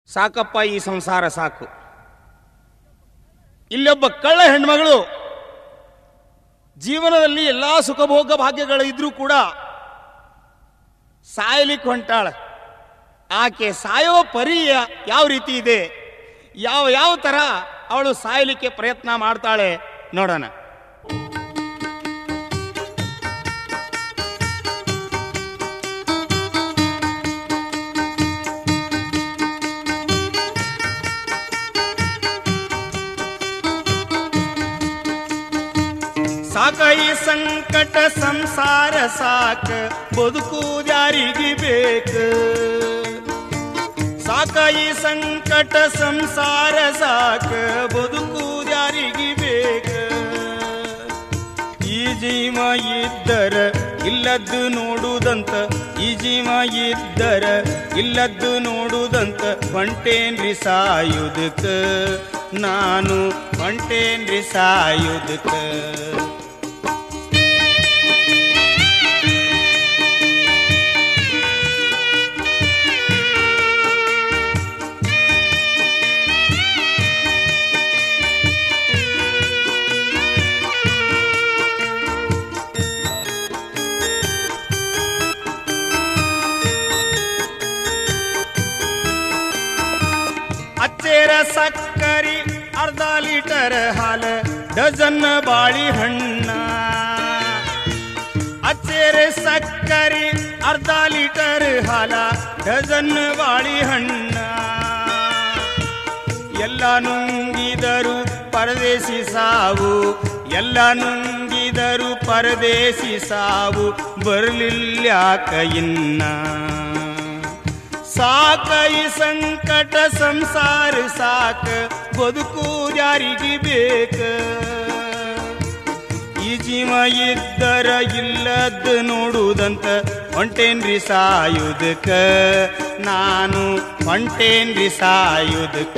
ಸಾಕಪ್ಪ ಈ ಸಂಸಾರ ಸಾಕು. ಇಲ್ಲೊಬ್ಬ ಕಳ್ಳ ಹೆಣ್ಮಗಳು ಜೀವನದಲ್ಲಿ ಎಲ್ಲ ಸುಖಭೋಗ ಭಾಗ್ಯಗಳು ಇದ್ರೂ ಕೂಡ ಸಾಯಲಿಕ್ಕೆ ಹೊಂಟಾಳ. ಆಕೆ ಸಾಯೋ ಪರಿಯ ಯಾವ ರೀತಿ ಇದೆ, ಯಾವ ತರ ಅವಳು ಸಾಯಲಿಕ್ಕೆ ಪ್ರಯತ್ನ ಮಾಡ್ತಾಳೆ ನೋಡೋಣ. ಸಾಕ ಈ ಸಂಕಟ ಸಂಸಾರ ಸಾಕ, ಬದುಕು ಜಾರಿಗೆ ಬೇಕು. ಸಾಕ ಈ ಸಂಕಟ ಸಂಸಾರ ಸಾಕ, ಬದುಕು ಜಾರಿಗೆ ಬೇಕು. ಈ ಜೀವ ಇದ್ದರ ಇಲ್ಲದ್ದು ನೋಡುದಂತ, ಈ ಜೀವ ಇದ್ದರ ಇಲ್ಲದ್ದು ನೋಡುದಂತ, ಹೊಂಟೇನ್ರಿ ಸಾಯುದಕ್ಕ ನಾನು, ಹೊಂಟೇನ್ರಿ ಸಾಯುದಕ್ಕ. ಅಚ್ಚೇರ ಸಕ್ಕರಿ ಅರ್ಧ ಲೀಟರ್ ಹಾಲು, ಡಜನ್ ಬಾಳಿಹಣ್ಣ. ಅಚ್ಚೇರ ಸಕ್ಕರಿ ಅರ್ಧ ಲೀಟರ್ ಹಾಲ, ಡಜನ್ ಬಾಳಿಹಣ್ಣ. ಎಲ್ಲ ನುಂಗಿದರು ಪರದೇಶಿ ಸಾವು, ಎಲ್ಲ ನುಂಗಿದರು ಪರದೇಶಿ ಸಾವು, ಬರಲಿಲ್ಯಾಕ ಇನ್ನ. ಸಾಕ ಈ ಸಂಕಟ ಸಂಸಾರ ಸಾಕ, ಬದುಕು ಜಾರಿಗೆ ಬೇಕ. ಈ ಜೀವ ಇದ್ದರ ಇಲ್ಲದ್ದು ನೋಡುದಂತ, ಹೊಂಟೇನ್ರಿ ಸಾಯುದಕ್ಕ ನಾನು, ಹೊಂಟೇನ್ರಿ ಸಾಯುದಕ್ಕ.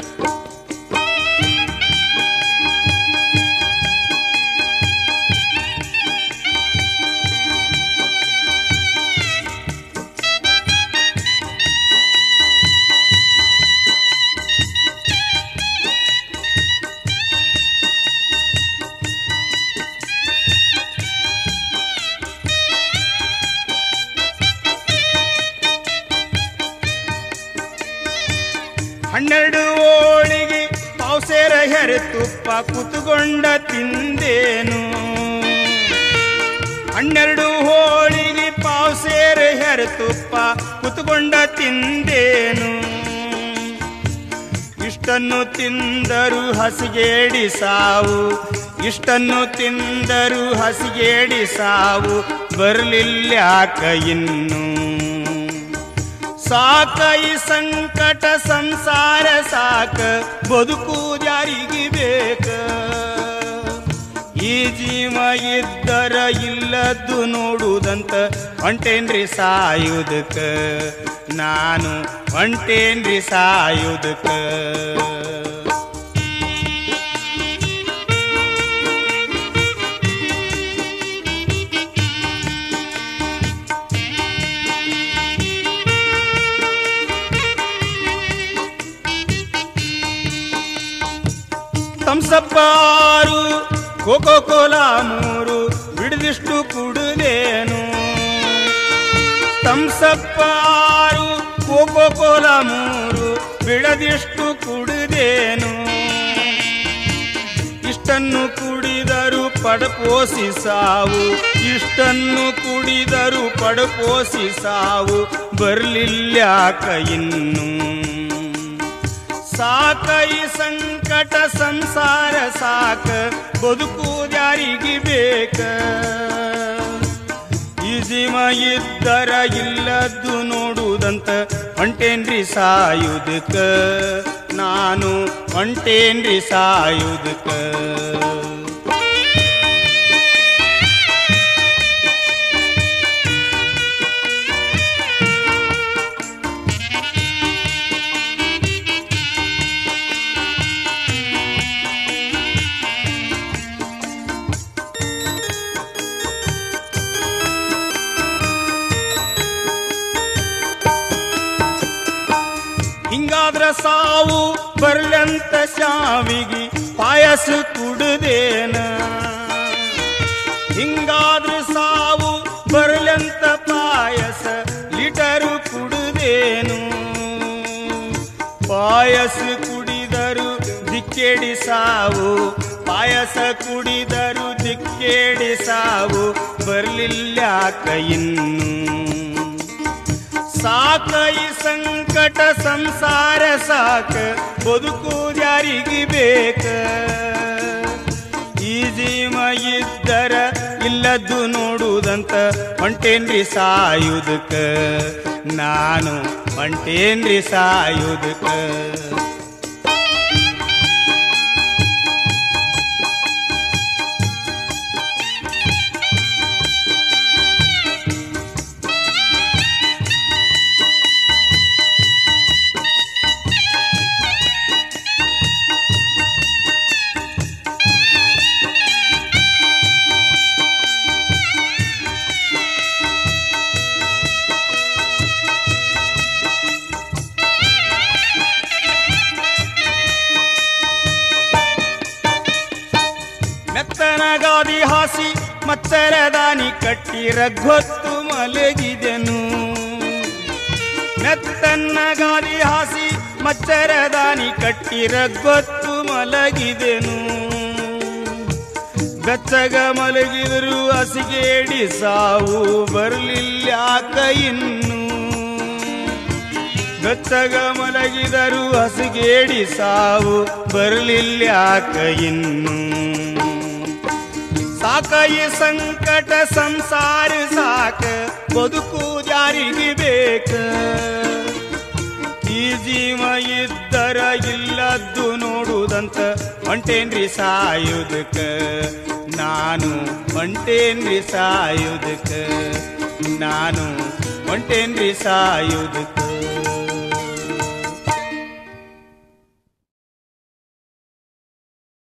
ಹನ್ನೆರಡು ಹೋಳಿಗೆ ಪಾವ್ಸೇರ ಹೆರೆ ತುಪ್ಪ ಕುತ್ಕೊಂಡ ತಿಂದೇನು. ಹನ್ನೆರಡು ಹೋಳಿಗೆ ಪಾವ್ಸೇರ ಹೆರೆ ತುಪ್ಪ ಕುತ್ಕೊಂಡ ತಿಂದೇನು. ಇಷ್ಟನ್ನು ತಿಂದರು ಹಸಿಗೇಡಿ ಸಾವು, ಇಷ್ಟನ್ನು ತಿಂದರು ಹಸಿಗೇಡಿ ಸಾವು, ಬರಲಿಲ್ಯಾಕ ಇನ್ನು. ಸಾಕ ಈ ಸಂಕಟ ಸಂಸಾರ ಸಾಕ, ಬದುಕು ಜಾರಿಗೆ ಬೇಕ. ಈ ಜೀವ ಇದ್ದರ ಇಲ್ಲದ್ದು ನೋಡುದಂತ, ಹೊಂಟೇನ್ರಿ ಸಾಯುದಕ್ಕ ನಾನು, ಹೊಂಟೇನ್ರಿ ಸಾಯುದಕ್ಕ. ಥಮ್ಸಪ್ಪ 6, ಕೋಕೋ ಕೋಲಾ 3, ಬಿಡದಿಷ್ಟು ಕುಡಿದೇನು. ಥಮ್ಸಪ್ಪ 6, ಕೋಕೋ ಕೋಲಾ 3, ಬಿಡದಿಷ್ಟು ಕುಡಿದೇನು. ಇಷ್ಟನ್ನು ಕುಡಿದರು ಪಡಪೋಸಿ ಸಾವು, ಇಷ್ಟನ್ನು ಕುಡಿದರು ಪಡಪೋಸಿ ಸಾವು, ಬರಲಿಲ್ಯಾಕ ಇನ್ನು. ಸಾಕ ಈ ಸಂಕಟ ಸಂಸಾರ ಸಾಕ, ಬದುಕು ಜಾರಿಗೆ ಬೇಕ. ಈ ಜೀವ ಇದ್ದರ ಇಲ್ಲದ್ದು ನೋಡುದಂತ, ಹೊಂಟೇನ್ರಿ ಸಾಯುದಕ್ಕ ನಾನು, ಹೊಂಟೇನ್ರಿ ಸಾಯುದಕ್ಕ. ಹಿಂಗಾದ್ರ ಸಾವು ಬರ್ಲಂತ ಶಾವಿಗೆ ಪಾಯಸ ಕುಡ್ದೇನ. ಹಿಂಗಾದ್ರ ಸಾವು ಬರ್ಲಂತ ಪಾಯಸ ಲೀಟರು ಕುಡ್ದೇನು. ಪಾಯಸ ಕುಡಿದರು ದಿಕ್ಕೇಡಿ ಸಾವು, ಪಾಯಸ ಕುಡಿದರು ದಿಕ್ಕೇಡಿ ಸಾವು ಬರ್ಲಿಲ್ಲ ಇನ್ನು. ಸಾಕ ಈ ಸಂಕಟ ಸಂಸಾರ ಸಾಕ, ಬದುಕು ಯಾರಿಗೆ ಬೇಕ. ಈ ಜೀವ ಇದ್ದರ ಇಲ್ಲದ್ದು ನೋಡುವುದಂತ ಹೊಂಟೇನ್ರಿ ಸಾಯುವುದಕ್ಕ, ನಾನು ಹೊಂಟೇನ್ರಿ ಸಾಯುವುದಕ್ಕ. ಮೆತ್ತನಗಾದಿ ಹಾಸಿ ಮಚ್ಚರದಾನಿ ಕಟ್ಟಿ ರಗ್ಗೊತ್ತು ಮಲಗಿದೆನು. ಮೆತ್ತನ್ನಗಾದಿ ಹಾಸಿ ಮಚ್ಚರದಾನಿ ಕಟ್ಟಿ ರಗ್ಗೊತ್ತು ಮಲಗಿದೆನು. ಬೆಚ್ಚಗ ಮಲಗಿದರು ಹಸಿಗೇಡಿ ಸಾವು ಬರಲಿಲ್ಲ ಇನ್ನು. ಬೆಚ್ಚಗ ಮಲಗಿದರು ಹಸಿಗೇಡಿ ಸಾವು ಬರಲಿಲ್ಲ ಇನ್ನು. ಸಾಕ ಈ ಸಂಕಟ ಸಂಸಾರ ಸಾಕ, ಬದುಕು ಯಾರಿಗೆ ಬೇಕ. ಈ ಜೀವ ಇದ್ದರ ಇಲ್ಲದ್ದು ನೋಡುವುದಂತ ಹೊಂಟೇನ್ರಿ ಸಾಯುವುದಕ್ಕ, ನಾನು ಹೊಂಟೇನ್ರಿ ಸಾಯುವುದಕ್ಕ, ನಾನು ಹೊಂಟೇನ್ರಿ ಸಾಯುವುದಕ್ಕ.